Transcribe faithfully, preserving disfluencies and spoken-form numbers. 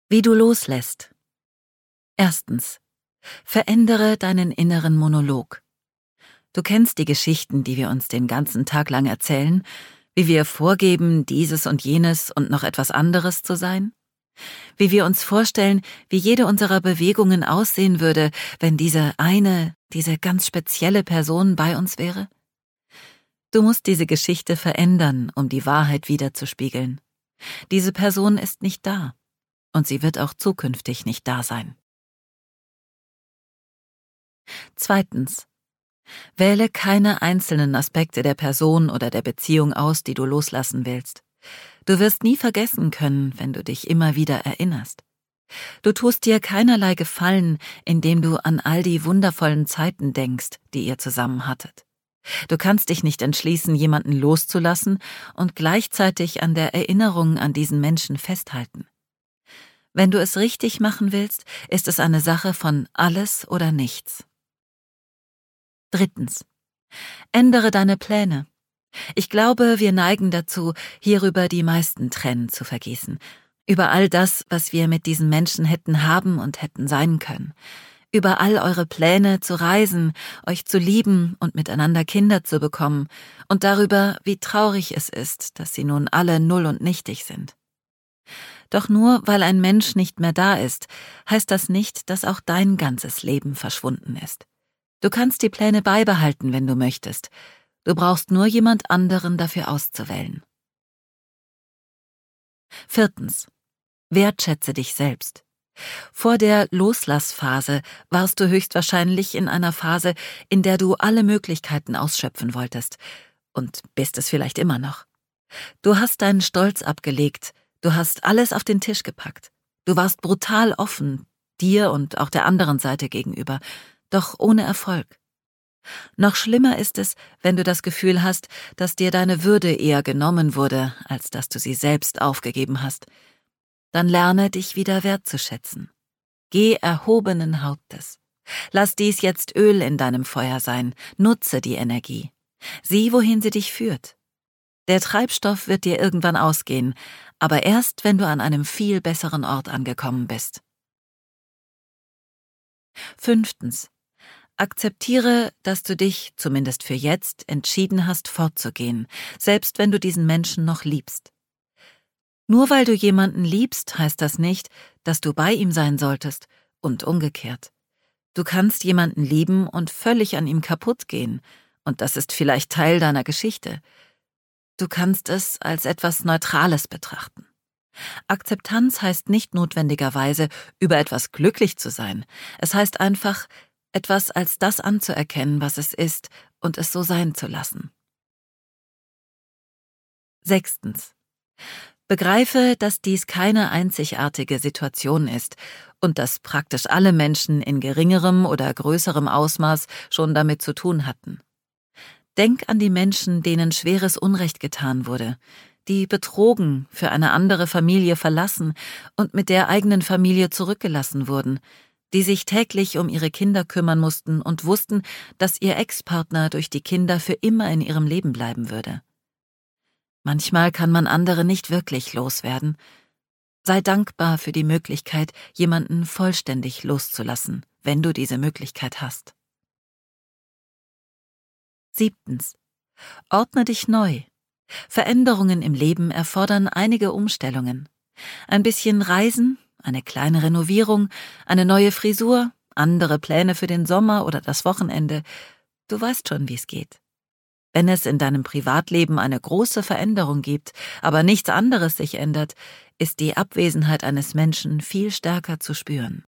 Wie du loslässt. Erstens. Verändere deinen inneren Monolog. Du kennst die Geschichten, die wir uns den ganzen Tag lang erzählen, wie wir vorgeben, dieses und jenes und noch etwas anderes zu sein? Wie wir uns vorstellen, wie jede unserer Bewegungen aussehen würde, wenn diese eine, diese ganz spezielle Person bei uns wäre? Du musst diese Geschichte verändern, um die Wahrheit widerzuspiegeln. Diese Person ist nicht da. Und sie wird auch zukünftig nicht da sein. Zweitens. Wähle keine einzelnen Aspekte der Person oder der Beziehung aus, die du loslassen willst. Du wirst nie vergessen können, wenn du dich immer wieder erinnerst. Du tust dir keinerlei Gefallen, indem du an all die wundervollen Zeiten denkst, die ihr zusammen hattet. Du kannst dich nicht entschließen, jemanden loszulassen und gleichzeitig an der Erinnerung an diesen Menschen festhalten. Wenn du es richtig machen willst, ist es eine Sache von alles oder nichts. Drittens. Ändere deine Pläne. Ich glaube, wir neigen dazu, hierüber die meisten Tränen zu vergießen. Über all das, was wir mit diesen Menschen hätten haben und hätten sein können. Über all eure Pläne zu reisen, euch zu lieben und miteinander Kinder zu bekommen. Und darüber, wie traurig es ist, dass sie nun alle null und nichtig sind. Doch nur weil ein Mensch nicht mehr da ist, heißt das nicht, dass auch dein ganzes Leben verschwunden ist. Du kannst die Pläne beibehalten, wenn du möchtest. Du brauchst nur jemand anderen dafür auszuwählen. Viertens. Wertschätze dich selbst. Vor der Loslassphase warst du höchstwahrscheinlich in einer Phase, in der du alle Möglichkeiten ausschöpfen wolltest. Und bist es vielleicht immer noch. Du hast deinen Stolz abgelegt. Du hast alles auf den Tisch gepackt. Du warst brutal offen, dir und auch der anderen Seite gegenüber, doch ohne Erfolg. Noch schlimmer ist es, wenn du das Gefühl hast, dass dir deine Würde eher genommen wurde, als dass du sie selbst aufgegeben hast. Dann lerne dich wieder wertzuschätzen. Geh erhobenen Hauptes. Lass dies jetzt Öl in deinem Feuer sein. Nutze die Energie. Sieh, wohin sie dich führt. Der Treibstoff wird dir irgendwann ausgehen, aber erst, wenn du an einem viel besseren Ort angekommen bist. Fünftens. Akzeptiere, dass du dich, zumindest für jetzt, entschieden hast, fortzugehen, selbst wenn du diesen Menschen noch liebst. Nur weil du jemanden liebst, heißt das nicht, dass du bei ihm sein solltest, und umgekehrt. Du kannst jemanden lieben und völlig an ihm kaputt gehen, und das ist vielleicht Teil deiner Geschichte. Du kannst es als etwas Neutrales betrachten. Akzeptanz heißt nicht notwendigerweise, über etwas glücklich zu sein. Es heißt einfach, etwas als das anzuerkennen, was es ist, und es so sein zu lassen. Sechstens. Begreife, dass dies keine einzigartige Situation ist und dass praktisch alle Menschen in geringerem oder größerem Ausmaß schon damit zu tun hatten. Denk an die Menschen, denen schweres Unrecht getan wurde, die betrogen, für eine andere Familie verlassen und mit der eigenen Familie zurückgelassen wurden, die sich täglich um ihre Kinder kümmern mussten und wussten, dass ihr Ex-Partner durch die Kinder für immer in ihrem Leben bleiben würde. Manchmal kann man andere nicht wirklich loswerden. Sei dankbar für die Möglichkeit, jemanden vollständig loszulassen, wenn du diese Möglichkeit hast. Siebtens. Ordne dich neu. Veränderungen im Leben erfordern einige Umstellungen. Ein bisschen Reisen, eine kleine Renovierung, eine neue Frisur, andere Pläne für den Sommer oder das Wochenende. Du weißt schon, wie es geht. Wenn es in deinem Privatleben eine große Veränderung gibt, aber nichts anderes sich ändert, ist die Abwesenheit eines Menschen viel stärker zu spüren.